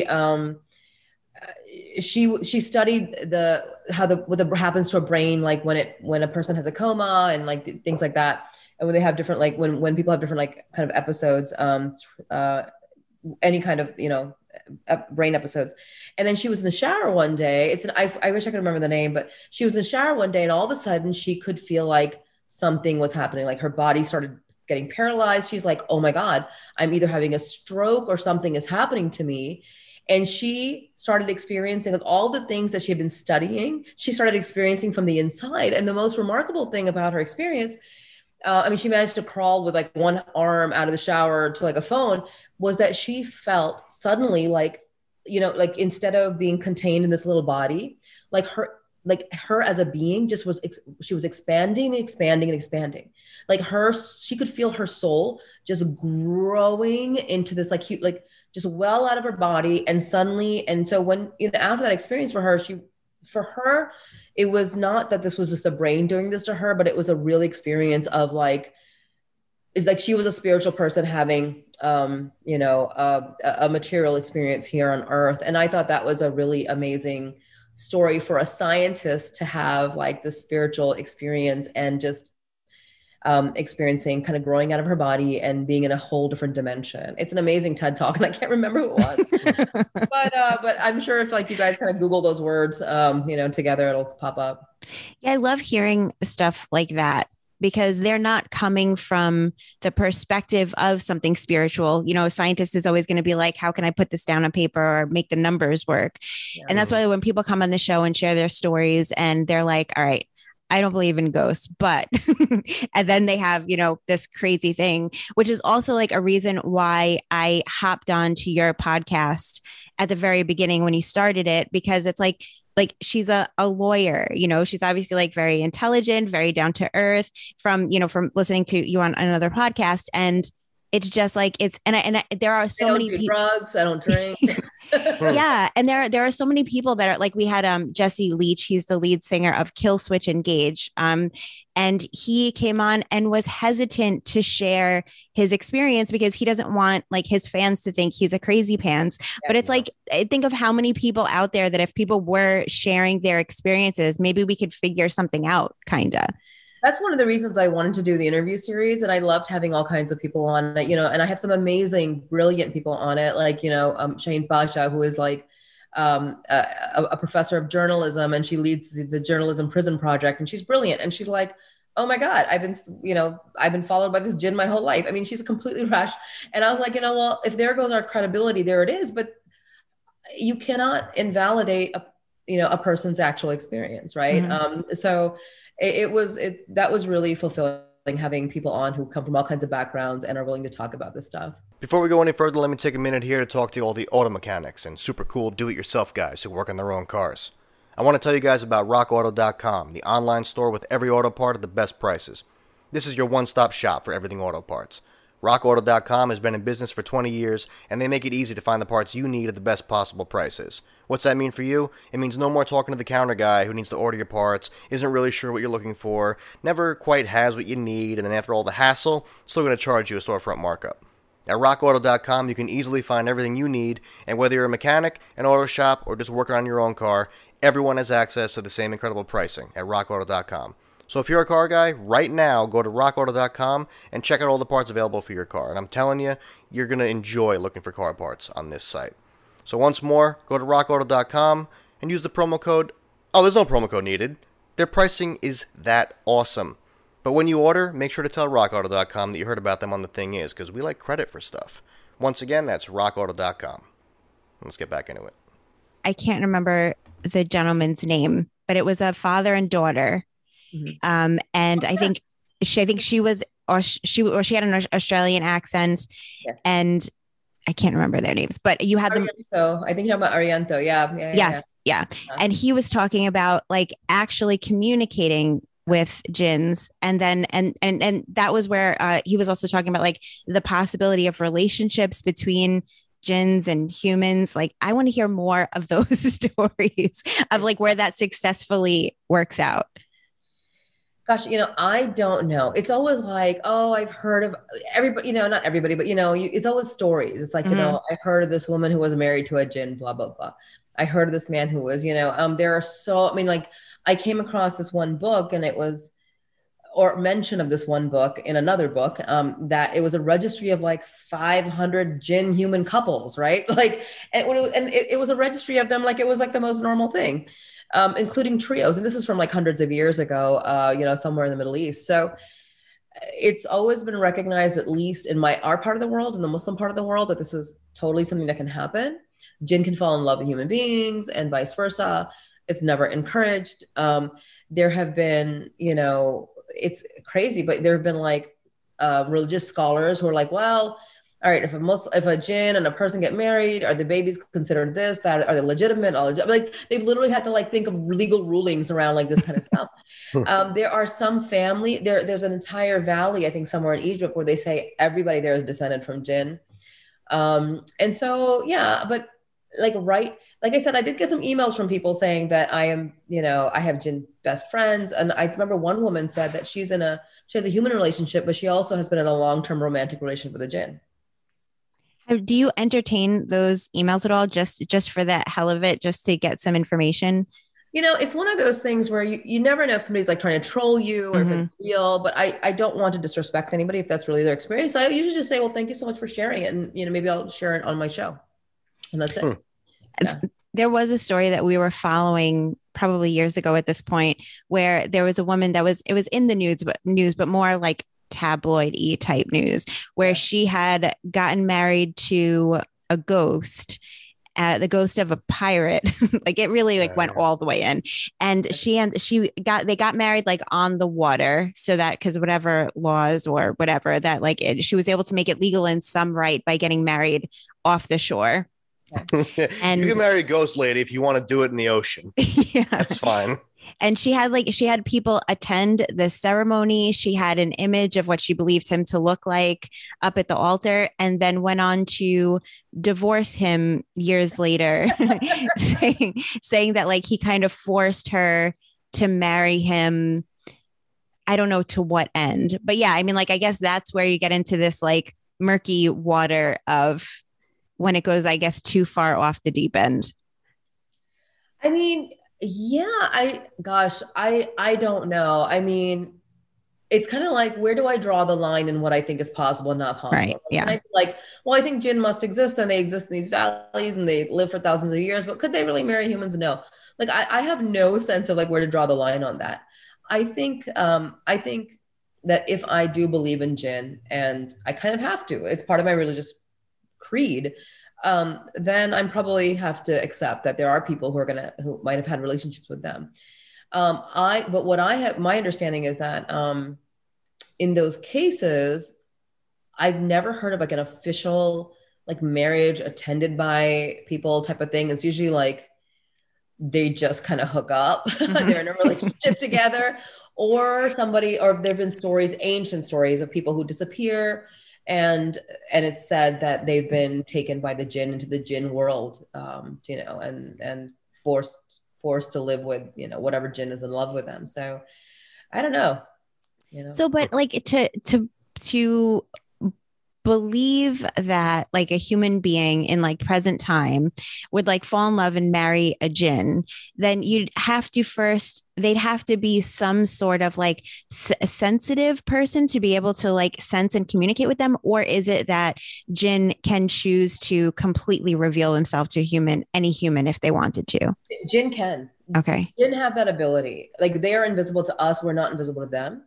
studied what happens to a brain, like when a person has a coma and like things like that. And when they have different, like when people have different, like kind of episodes, any kind of, brain episodes. And then she was in the shower one day. I wish I could remember the name, but she was in the shower one day and all of a sudden she could feel like something was happening. Like her body started getting paralyzed. She's like, oh my God, I'm either having a stroke or something is happening to me. And she started experiencing like all the things that she had been studying. She started experiencing from the inside. And the most remarkable thing about her experience, she managed to crawl with like one arm out of the shower to like a phone, was that she felt suddenly like, like instead of being contained in this little body, like her as a being just she was expanding and expanding and expanding. Like she could feel her soul just growing into this like huge, like just well out of her body. And suddenly, and so when, after that experience for her, it was not that this was just the brain doing this to her, but it was a real experience of like, it's like she was a spiritual person having, a material experience here on earth. And I thought that was a really amazing story for a scientist to have like the spiritual experience and just experiencing kind of growing out of her body and being in a whole different dimension. It's an amazing TED talk, and I can't remember who it was, but I'm sure if like you guys kind of Google those words, together, it'll pop up. Yeah. I love hearing stuff like that because they're not coming from the perspective of something spiritual. A scientist is always going to be like, how can I put this down on paper or make the numbers work? Yeah. And that's why when people come on the show and share their stories and they're like, all right, I don't believe in ghosts, but, and then they have, this crazy thing, which is also like a reason why I hopped on to your podcast at the very beginning when you started it, because it's like she's a lawyer, she's obviously like very intelligent, very down to earth from listening to you on another podcast. And it's just like, there are so many people. Drugs, I don't drink. Yeah. And there are so many people that are like, we had Jesse Leach, he's the lead singer of Killswitch Engage. And he came on and was hesitant to share his experience because he doesn't want like his fans to think he's a crazy pants. Yeah, but it's like, think of how many people out there that if people were sharing their experiences, maybe we could figure something out, kind of. That's one of the reasons I wanted to do the interview series. And I loved having all kinds of people on it, and I have some amazing, brilliant people on it. Like, Shane Basha, who is like a professor of journalism, and she leads the Journalism Prison Project. And she's brilliant. And she's like, oh my God, I've been followed by this jinn my whole life. I mean, she's completely rash. And I was like, well, if there goes our credibility, there it is. But you cannot invalidate a person's actual experience. Right. Mm-hmm. So that was really fulfilling, having people on who come from all kinds of backgrounds and are willing to talk about this stuff. Before we go any further, let me take a minute here to talk to all the auto mechanics and super cool do-it-yourself guys who work on their own cars. I want to tell you guys about rockauto.com, the online store with every auto part at the best prices. This is your one-stop shop for everything auto parts. RockAuto.com has been in business for 20 years, and they make it easy to find the parts you need at the best possible prices. What's that mean for you? It means no more talking to the counter guy who needs to order your parts, isn't really sure what you're looking for, never quite has what you need, and then after all the hassle, still going to charge you a storefront markup. At RockAuto.com, you can easily find everything you need, and whether you're a mechanic, an auto shop, or just working on your own car, everyone has access to the same incredible pricing at RockAuto.com. So if you're a car guy, right now, go to RockAuto.com and check out all the parts available for your car. And I'm telling you, you're going to enjoy looking for car parts on this site. So once more, go to RockAuto.com and use the promo code. Oh, there's no promo code needed. Their pricing is that awesome. But when you order, make sure to tell RockAuto.com that you heard about them on The Thing Is, because we like credit for stuff. Once again, that's RockAuto.com. Let's get back into it. I can't remember the gentleman's name, but it was a father and daughter. Mm-hmm. And I think she was, or she had an Australian accent, yes. And I can't remember their names, but you had them. I think you're talking about Arianto. Yeah. And he was talking about like actually communicating with jinns, and then and that was where he was also talking about like the possibility of relationships between jinns and humans. Like, I want to hear more of those stories of like where that successfully works out. Gosh, I don't know. It's always like, oh, I've heard of everybody, not everybody, but it's always stories. It's like, I heard of this woman who was married to a jinn, blah, blah, blah. I heard of this man who was, there are like I came across this one book, and it was, or mention of this one book in another book, that it was a registry of like 500 jinn human couples, right? Like, it was a registry of them. Like, it was like the most normal thing. Including trios. And this is from like hundreds of years ago, somewhere in the Middle East. So it's always been recognized, at least in our part of the world, in the Muslim part of the world, that this is totally something that can happen. Jinn can fall in love with human beings and vice versa. It's never encouraged. There have been, it's crazy, but there have been like religious scholars who are like, well, all right, if a jinn and a person get married, are the babies considered this, that, are they legitimate? Like, they've literally had to like think of legal rulings around like this kind of stuff. There are some there's an entire valley, I think somewhere in Egypt, where they say everybody there is descended from jinn. And so, yeah, but like I said, I did get some emails from people saying that I am, I have jinn best friends. And I remember one woman said that she has a human relationship, but she also has been in a long-term romantic relationship with a jinn. Do you entertain those emails at all, just for that hell of it, just to get some information? It's one of those things where you never know if somebody's like trying to troll you or if it's real, but I don't want to disrespect anybody if that's really their experience. So I usually just say, well, thank you so much for sharing it. And, maybe I'll share it on my show. And that's it. Yeah. There was a story that we were following probably years ago at this point, where there was a woman it was in the news, but more like tabloid-y type news, where she had gotten married to a ghost, the ghost of a pirate. Like, it really like went all the way in, and they got married like on the water, so that because whatever laws or whatever that like she was able to make it legal in some right by getting married off the shore. And you can marry a ghost lady if you want to do it in the ocean. Yeah, that's fine. And she had people attend the ceremony. She had an image of what she believed him to look like up at the altar, and then went on to divorce him years later, saying that like he kind of forced her to marry him. I don't know to what end, but yeah, I mean, like, I guess that's where you get into this like murky water of when it goes, I guess, too far off the deep end. I mean, yeah, I don't know. I mean, it's kind of like, where do I draw the line in what I think is possible and not possible? Right. Yeah. I like, well, I think jinn must exist, and they exist in these valleys and they live for thousands of years, but could they really marry humans? No. Like, I have no sense of like where to draw the line on that. I think that if I do believe in jinn, and I kind of have to, it's part of my religious creed, then I'm probably have to accept that there are people who might have had relationships with them. But what my understanding is that, in those cases, I've never heard of like an official, like, marriage attended by people type of thing. It's usually like, they just kind of hook up. They're in a relationship together, or somebody, or there've been stories, ancient stories of people who disappear, and it's said that they've been taken by the jinn into the jinn world, you know, and forced to live with, you know, whatever jinn is in love with them. So I don't know, you know. So, but like to believe that like a human being in like present time would like fall in love and marry a jinn, then you'd have to first, they'd have to be some sort of like a sensitive person to be able to like sense and communicate with them. Or is it that jinn can choose to completely reveal themselves to any human if they wanted to? Jinn can. Okay. Jinn have that ability. Like they are invisible to us. We're not invisible to them.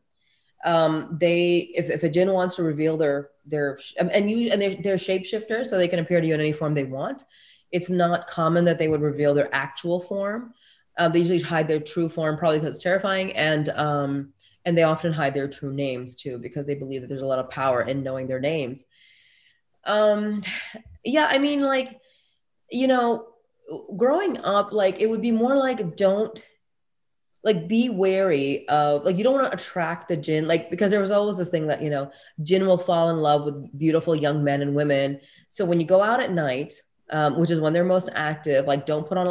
If a jinn wants to reveal their they're shapeshifters, so they can appear to you in any form they want. It's not common that they would reveal their actual form. They usually hide their true form, probably because it's terrifying, and they often hide their true names too, because they believe that there's a lot of power in knowing their names. Yeah, I mean, like, you know, growing up, like it would be more like be wary of, like, you don't want to attract the jinn, like, because there was always this thing that, you know, jinn will fall in love with beautiful young men and women. So when you go out at night, which is when they're most active, like don't put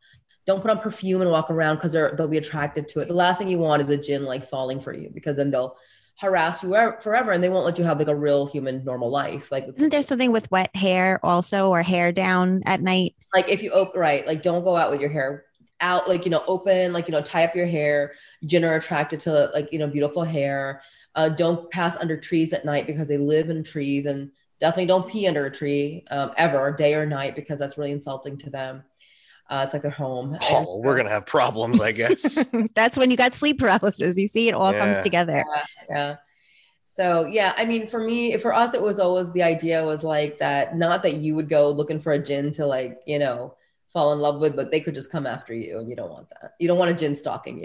on perfume and walk around, because they'll be attracted to it. The last thing you want is a jinn like falling for you, because then they'll harass you forever and they won't let you have like a real human normal life. Like, isn't there something with wet hair also, or hair down at night? Like if you right, like don't go out with your hair out, like, you know, open, like, you know, tie up your hair. Jinn are attracted to, like, you know, beautiful hair. Don't pass under trees at night, because they live in trees, and definitely don't pee under a tree ever, day or night, because that's really insulting to them. It's like their home. Oh, we're going to have problems, I guess. That's when you got sleep paralysis. You see, it all comes together. Yeah. So, yeah, I mean, for us, it was always, the idea was like that, not that you would go looking for a jinn to, like, you know, fall in love with, but they could just come after you, and you don't want that. You don't want a jinn stalking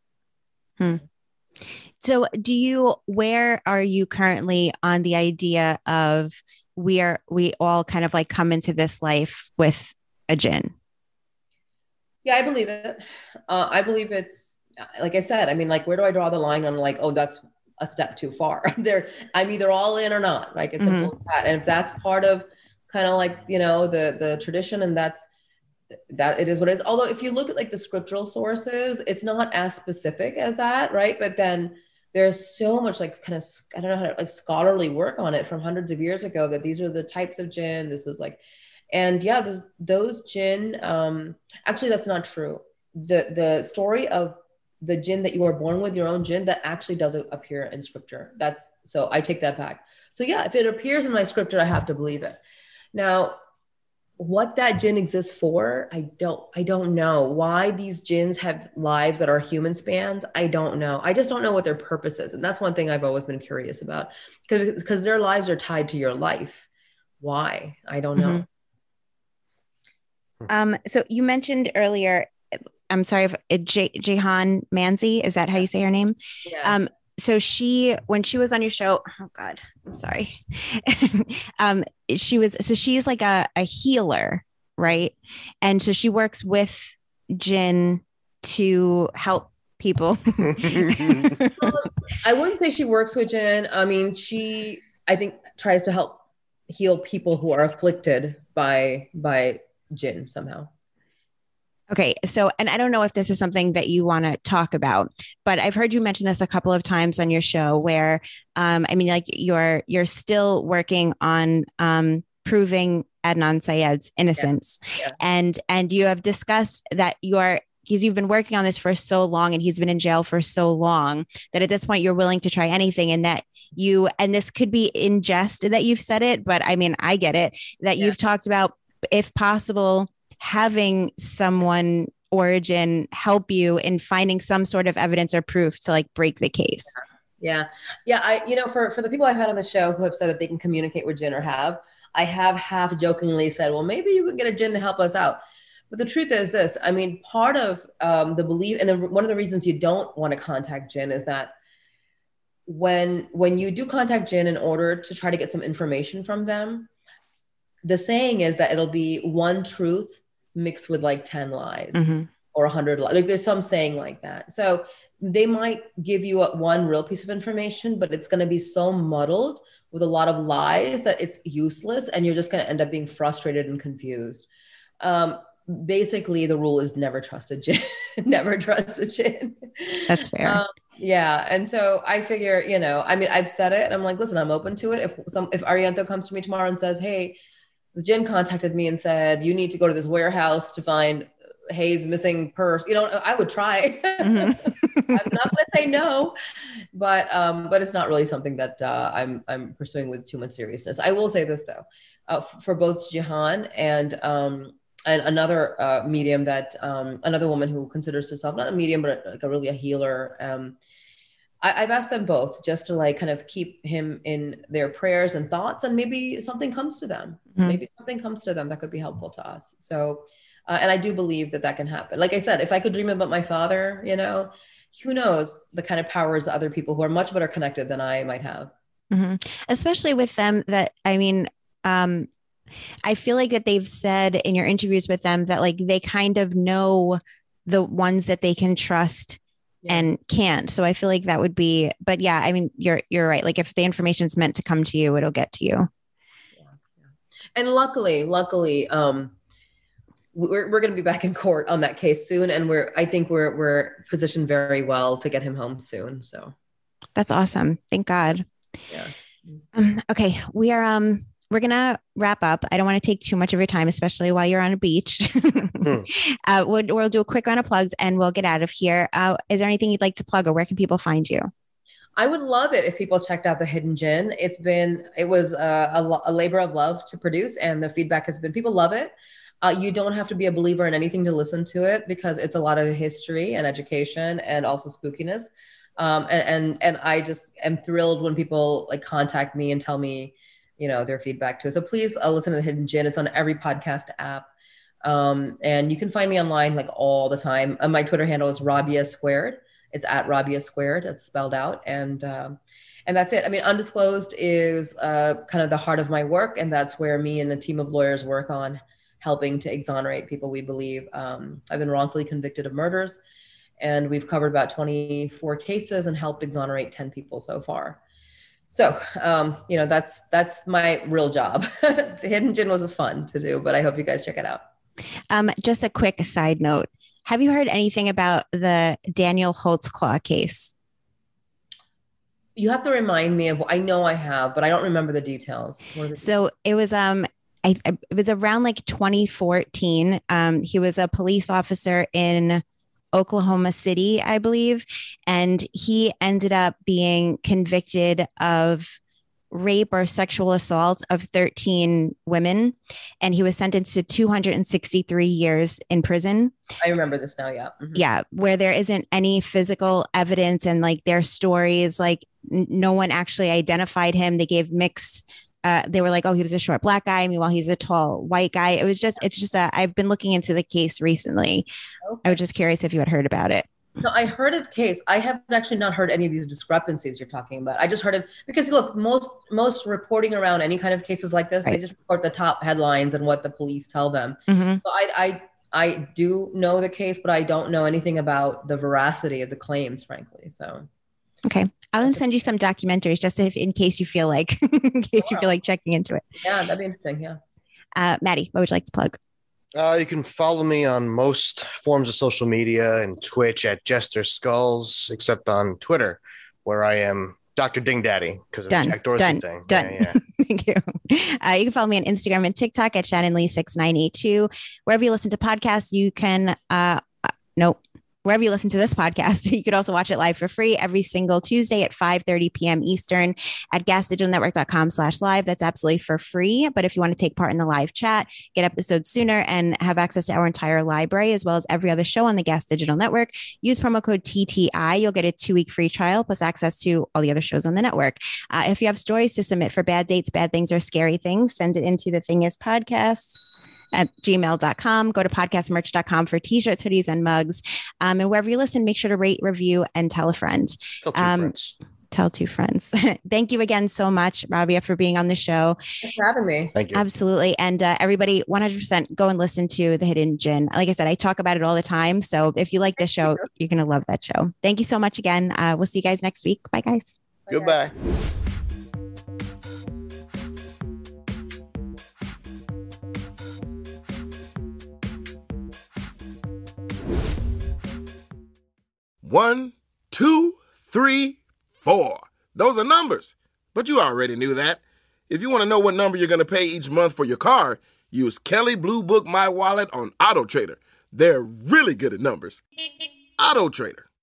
you. So where are you currently on the idea of we all kind of like come into this life with a jinn? Yeah, I believe it. I believe it's, like I said, I mean, like, where do I draw the line on, like, oh, that's a step too far? I'm either all in or not, like, it's simple as that. And if that's part of kind of like, you know, the tradition, and that it is what it is. Although if you look at like the scriptural sources, it's not as specific as that, right? But then there's so much like kind of, I don't know how to, like, scholarly work on it from hundreds of years ago, that these are the types of jinn. This is like, and yeah, those jinn, actually that's not true. The story of the jinn that you were born with, your own jinn, that actually doesn't appear in scripture. So I take that back. So yeah, if it appears in my scripture, I have to believe it. Now, what that jinn exists for, I don't know. Why these jinns have lives that are human spans, I don't know. I just don't know what their purpose is. And that's one thing I've always been curious about, because their lives are tied to your life. Why? I don't know. So you mentioned earlier, I'm sorry, if Jehan Manzi, is that how you say her name? Yeah. So when she was on your show, oh God, I'm sorry. She's like a healer, right? And so she works with jinn to help people. I wouldn't say she works with jinn. I mean, I think tries to help heal people who are afflicted by jinn somehow. Okay. So, and I don't know if this is something that you want to talk about, but I've heard you mention this a couple of times on your show where, I mean, like you're still working on, proving Adnan Syed's innocence. Yeah. And you have discussed that because you've been working on this for so long and he's been in jail for so long that at this point you're willing to try anything, and that and this could be in jest that you've said it, but I mean, I get it, that you've talked about, if possible, having someone origin help you in finding some sort of evidence or proof to like break the case. Yeah. For the people I've had on the show who have said that they can communicate with jinn, I have half jokingly said, well, maybe you can get a jinn to help us out. But the truth is this, I mean, part of the belief, and one of the reasons you don't want to contact jinn is that when you do contact jinn in order to try to get some information from them, the saying is that it'll be one truth mixed with like 10 lies or 100 lies. Like there's some saying like that. So they might give you one real piece of information, but it's going to be so muddled with a lot of lies that it's useless. And you're just going to end up being frustrated and confused. Basically, the rule is never trust a jinn. Never trust a jinn. That's fair. Yeah. And so I figure, I mean, I've said it and I'm like, listen, I'm open to it. If Arianto comes to me tomorrow and says, hey, this jinn contacted me and said, you need to go to this warehouse to find Hayes' missing purse, I would try. I'm not going to say no, but it's not really something that I'm pursuing with too much seriousness. I will say this though, for both Jihan and another medium that another woman who considers herself not a medium but like a healer. I've asked them both just to like kind of keep him in their prayers and thoughts, and maybe something comes to them. Mm-hmm. Maybe something comes to them that could be helpful to us. So, and I do believe that can happen. Like I said, if I could dream about my father, who knows the kind of powers other people who are much better connected than I might have. Mm-hmm. Especially with them that, I mean, I feel like that they've said in your interviews with them that like they kind of know the ones that they can trust and can't. So I feel like that would be, but yeah, I mean, you're right. Like if the information is meant to come to you, it'll get to you. Yeah. And luckily, we're going to be back in court on that case soon. And I think we're positioned very well to get him home soon. So that's awesome. Thank God. Yeah. Okay. We're going to wrap up. I don't want to take too much of your time, especially while you're on a beach. We'll do a quick round of plugs and we'll get out of here. Is there anything you'd like to plug, or where can people find you? I would love it if people checked out The Hidden Djinn. It was a labor of love to produce, and the feedback has been people love it. You don't have to be a believer in anything to listen to it, because it's a lot of history and education and also spookiness. And I just am thrilled when people like contact me and tell me, their feedback too. So please listen to The Hidden Djinn. It's on every podcast app. And you can find me online like all the time. My Twitter handle is Rabia Squared. It's at Rabia Squared. It's spelled out. And that's it. I mean, Undisclosed is kind of the heart of my work. And that's where me and a team of lawyers work on helping to exonerate people we believe. I've been wrongfully convicted of murders, and we've covered about 24 cases and helped exonerate 10 people so far. So, that's my real job. Hidden Djinn was fun to do, but I hope you guys check it out. Just a quick side note. Have you heard anything about the Daniel Holtzclaw case? You have to remind me of, I know I have, but I don't remember the details. So it was, it was around like 2014. He was a police officer in Oklahoma City, I believe. And he ended up being convicted of rape or sexual assault of 13 women. And he was sentenced to 263 years in prison. I remember this now. Yeah. Mm-hmm. Yeah. Where there isn't any physical evidence, and like their stories, like no one actually identified him. They gave mixed they were like, oh, he was a short black guy. Meanwhile, he's a tall white guy. It's just I've been looking into the case recently. Okay. I was just curious if you had heard about it. No, I heard of the case. I have actually not heard any of these discrepancies you're talking about. I just heard it because look, most reporting around any kind of cases like this, right, they just report the top headlines and what the police tell them. Mm-hmm. So I do know the case, but I don't know anything about the veracity of the claims, frankly. So. Okay. I'll send you some documentaries just in case you feel like, you feel like checking into it. Yeah, that'd be interesting. Yeah. Maddie, what would you like to plug? You can follow me on most forms of social media and Twitch at Jester Skulls, except on Twitter, where I am Dr. Ding Daddy because of the Jack Dorsey thing. Done. Yeah. Thank you. You can follow me on Instagram and TikTok at ShannonLee6982. Wherever you listen to podcasts, you can, wherever you listen to this podcast, you could also watch it live for free every single Tuesday at 5:30 p.m. Eastern at gasdigitalnetwork.com/live. That's absolutely for free. But if you want to take part in the live chat, get episodes sooner, and have access to our entire library, as well as every other show on the Gas Digital Network, use promo code TTI. You'll get a 2-week free trial plus access to all the other shows on the network. If you have stories to submit for bad dates, bad things, or scary things, send it into the Thing Is Podcast at gmail.com. Go to podcastmerch.com for t-shirts, hoodies, and mugs. And wherever you listen, make sure to rate, review, and tell a friend. Tell two friends. Tell two friends. Thank you again so much, Rabia, for being on the show. Thanks for having me. Thank you. Absolutely. And everybody, 100% go and listen to The Hidden Djinn. Like I said, I talk about it all the time. So if you like this show, you're going to love that show. Thank you so much again. We'll see you guys next week. Bye, guys. Goodbye. One, two, 3, 4. Those are numbers. But you already knew that. If you want to know what number you're going to pay each month for your car, use Kelley Blue Book My Wallet on Auto Trader. They're really good at numbers. Auto Trader.